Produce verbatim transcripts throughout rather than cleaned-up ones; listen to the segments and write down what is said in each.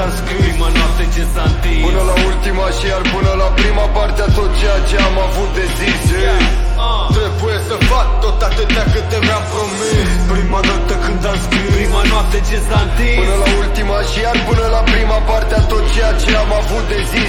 am scris prima noapte ce s-a întins, până la ultima și iar până la prima parte a tot ceea ce am avut de zis. Trebuie să fac tot atâtea câte mi-am promis. prima dată când am scris prima noapte ce s-a întins, până la ultima și iar până la prima parte a tot ceea ce am avut de zis.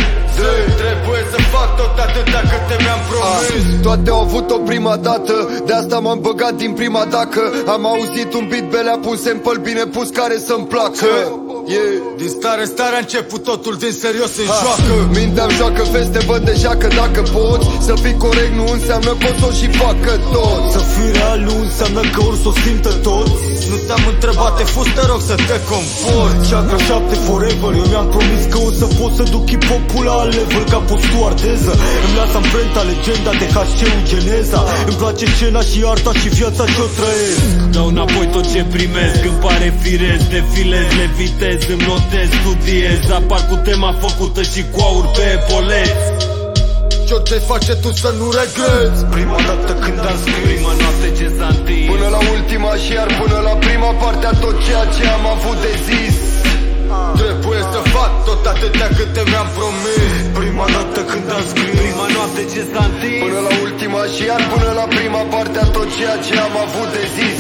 Trebuie să fac tot atâtea câte mi-am promis. Toate au avut o prima dată, de asta m-am băgat din prima dacă am auzit un beat belea pus sample bine pus care să-mi placă. Yeah. Din stare în stare a început totul, din serios în ha. joacă. Mintea-mi joacă veste, văd deja că dacă poți să fii corect nu înseamnă că o să o și facă tot. Să fii real nu înseamnă că ori să o simtă toți. Nu te-am întrebat, te fost, te rog să te comporți. Chakra șapte forever, eu mi-am promis că o să pot să duc hip-hop-ul la level ca pe stewardeză. Îmi lasă amprenta, legenda de H C-ul geneza. Îmi place scena și arta și viața ce-o trăiesc. Dau înapoi tot ce primesc, îmi pare firesc. Defilez, levitez, îmi notez, studiez. Apar cu tema făcută și cu aur pe epoleți. Ce-o te face tu să nu regreți? Prima dată când am scris prima noapte ce s-a întins, până la ultima și iar până la prima parte a tot ceea ce am avut de zis. Trebuie să fac tot atâtea câte mi-am promis. prima dată când am scris prima noapte ce s-a întins, până la ultima și iar până la prima parte a tot ceea ce am avut de zis.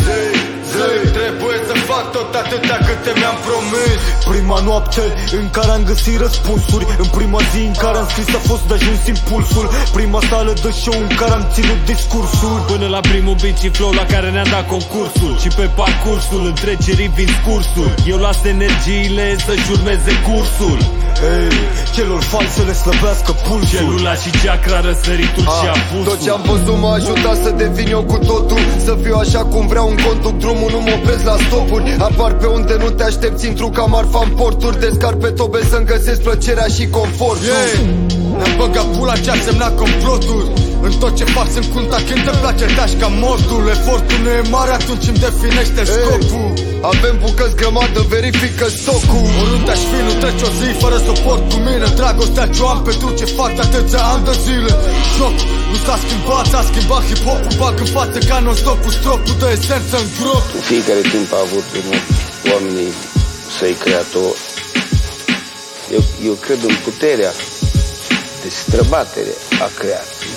Trebuie să fac tot atâtea câte mi-am promis. Prima noapte în care am găsit răspunsuri, în prima zi în care am scris a fost de ajuns impulsul. Prima sală de show în care am ținut discursul, până la primul beat și flow la care ne-am dat concursul. Și pe parcursul întrecerii vin cursul, eu las energiile să-și urmeze cursul. Hey, celor false le slăbească pulsul, celula și chakra, răsăritul și apusul. Tot ce-am văzut m-a ajutat să devin eu cu totul, să fiu așa cum vreau, un conduc drumul, nu mă opresc la stopuri. Apar pe unde nu te aștepți, intru ca marfa în porturi. Descar pe tobe să-mi găsesc plăcerea și confortul. Yeah. Ne-am băgat pula ce-a semnat complotul. În tot ce fac sunt cunta când te place dași ca mortul. Efortul nu e mare atunci îmi definește hey. scopul. Avem bucăți grămadă, verifică stocul. Oriunde aș fi, nu trece o zi fără să port cu mine. Dragostea ce-o am pentru ce fac de atâția ani de zile. Joc nu s-a schimbat, s-a schimbat hip-hop-ul. Bag în față ca non-stop-ul, stropul de esență în grop. Fiecare timp a avut oamenii săi creatori. Eu, eu cred în puterea de străbatere a creației.